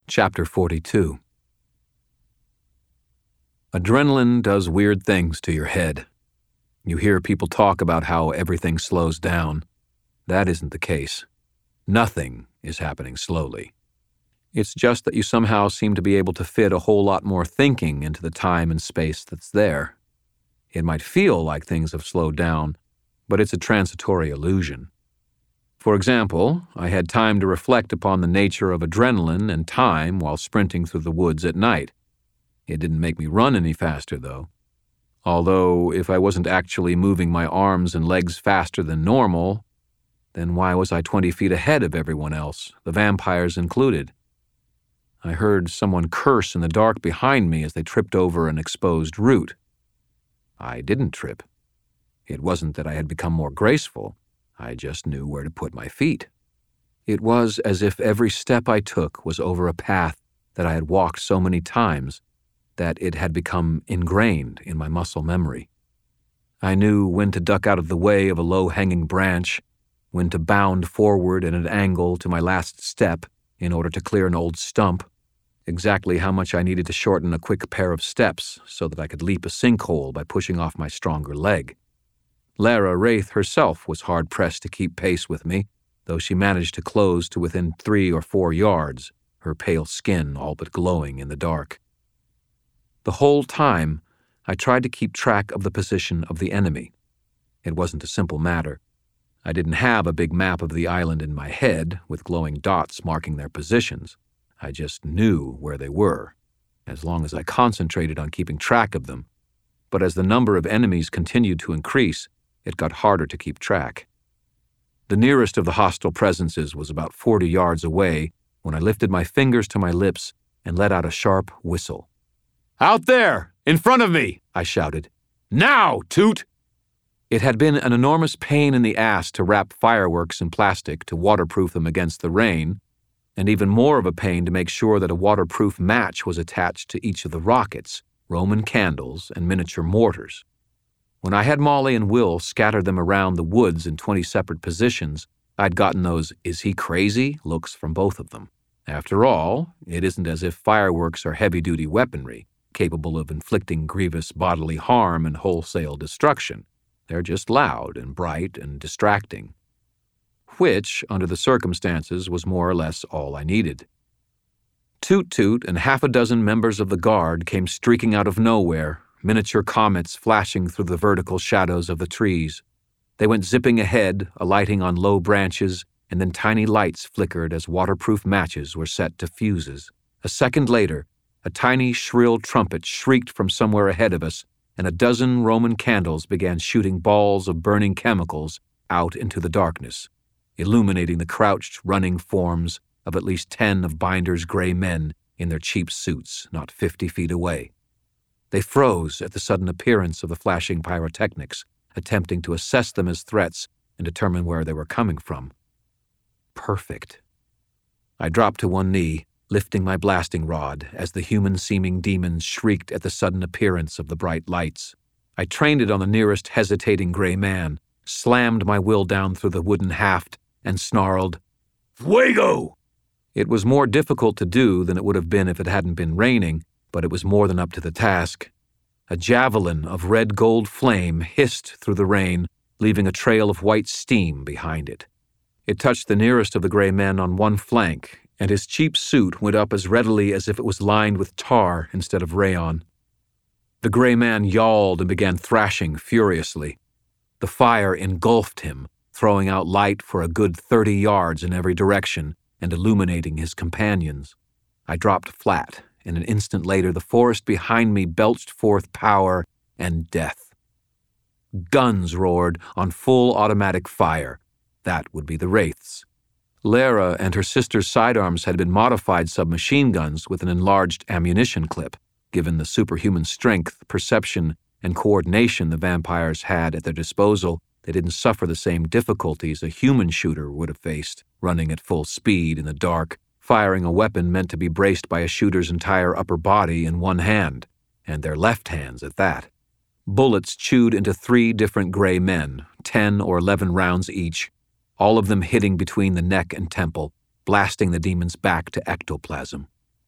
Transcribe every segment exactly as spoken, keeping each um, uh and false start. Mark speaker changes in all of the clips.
Speaker 1: Chapter forty-two. Adrenaline does weird things to your head. You hear people talk about how everything slows down. That isn't the case. Nothing is happening slowly. It's just that you somehow seem to be able to fit a whole lot more thinking into the time and space that's there. It might feel like things have slowed down, but it's a transitory illusion. For example, I had time to reflect upon the nature of adrenaline and time while sprinting through the woods at night. It didn't make me run any faster, though. Although, if I wasn't actually moving my arms and legs faster than normal, then why was I twenty feet ahead of everyone else, the vampires included? I heard someone curse in the dark behind me as they tripped over an exposed root. I didn't trip. It wasn't that I had become more graceful. I just knew where to put my feet. It was as if every step I took was over a path that I had walked so many times that it had become ingrained in my muscle memory. I knew when to duck out of the way of a low-hanging branch, when to bound forward at an angle to my last step in order to clear an old stump, exactly how much I needed to shorten a quick pair of steps so that I could leap a sinkhole by pushing off my stronger leg. Lara Wraith herself was hard-pressed to keep pace with me, though she managed to close to within three or four yards, her pale skin all but glowing in the dark. The whole time, I tried to keep track of the position of the enemy. It wasn't a simple matter. I didn't have a big map of the island in my head, with glowing dots marking their positions. I just knew where they were, as long as I concentrated on keeping track of them. But as the number of enemies continued to increase, it got harder to keep track. The nearest of the hostile presences was about forty yards away when I lifted my fingers to my lips and let out a sharp whistle. "Out there! In front of me!" I shouted. "Now, Toot!" It had been an enormous pain in the ass to wrap fireworks in plastic to waterproof them against the rain, and even more of a pain to make sure that a waterproof match was attached to each of the rockets, Roman candles, and miniature mortars. When I had Molly and Will scatter them around the woods in twenty separate positions, I'd gotten those "is he crazy" looks from both of them. After all, it isn't as if fireworks are heavy-duty weaponry, capable of inflicting grievous bodily harm and wholesale destruction. They're just loud and bright and distracting. Which, under the circumstances, was more or less all I needed. Toot Toot and half a dozen members of the guard came streaking out of nowhere, miniature comets flashing through the vertical shadows of the trees. They went zipping ahead, alighting on low branches, and then tiny lights flickered as waterproof matches were set to fuses. A second later, a tiny, shrill trumpet shrieked from somewhere ahead of us, and a dozen Roman candles began shooting balls of burning chemicals out into the darkness, illuminating the crouched, running forms of at least ten of Binder's gray men in their cheap suits not fifty feet away. They froze at the sudden appearance of the flashing pyrotechnics, attempting to assess them as threats and determine where they were coming from. Perfect. I dropped to one knee, lifting my blasting rod as the human-seeming demons shrieked at the sudden appearance of the bright lights. I trained it on the nearest hesitating gray man, slammed my will down through the wooden haft, and snarled, "Fuego!" It was more difficult to do than it would have been if it hadn't been raining, but it was more than up to the task. A javelin of red-gold flame hissed through the rain, leaving a trail of white steam behind it. It touched the nearest of the gray men on one flank, and his cheap suit went up as readily as if it was lined with tar instead of rayon. The gray man yawled and began thrashing furiously. The fire engulfed him, throwing out light for a good thirty yards in every direction and illuminating his companions. I dropped flat, and an instant later the forest behind me belched forth power and death. Guns roared on full automatic fire. That would be the Wraiths. Lara and her sister's sidearms had been modified submachine guns with an enlarged ammunition clip. Given the superhuman strength, perception, and coordination the vampires had at their disposal, they didn't suffer the same difficulties a human shooter would have faced, running at full speed in the dark, firing a weapon meant to be braced by a shooter's entire upper body in one hand, and their left hands at that. Bullets chewed into three different gray men, ten or eleven rounds each, all of them hitting between the neck and temple, blasting the demons back to ectoplasm.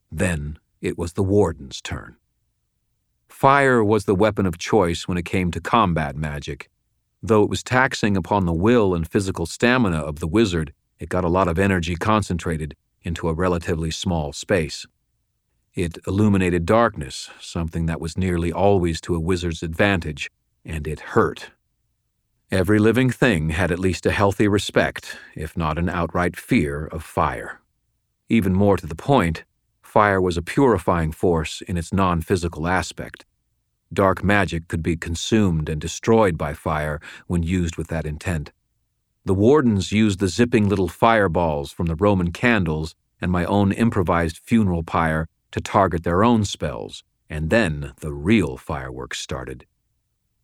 Speaker 1: Then it was the warden's turn. Fire was the weapon of choice when it came to combat magic. Though it was taxing upon the will and physical stamina of the wizard, it got a lot of energy concentrated into a relatively small space. It illuminated darkness, something that was nearly always to a wizard's advantage, and it hurt. Every living thing had at least a healthy respect, if not an outright fear, of fire. Even more to the point, fire was a purifying force in its non-physical aspect. Dark magic could be consumed and destroyed by fire when used with that intent. The wardens used the zipping little fireballs from the Roman candles and my own improvised funeral pyre to target their own spells, and then the real fireworks started.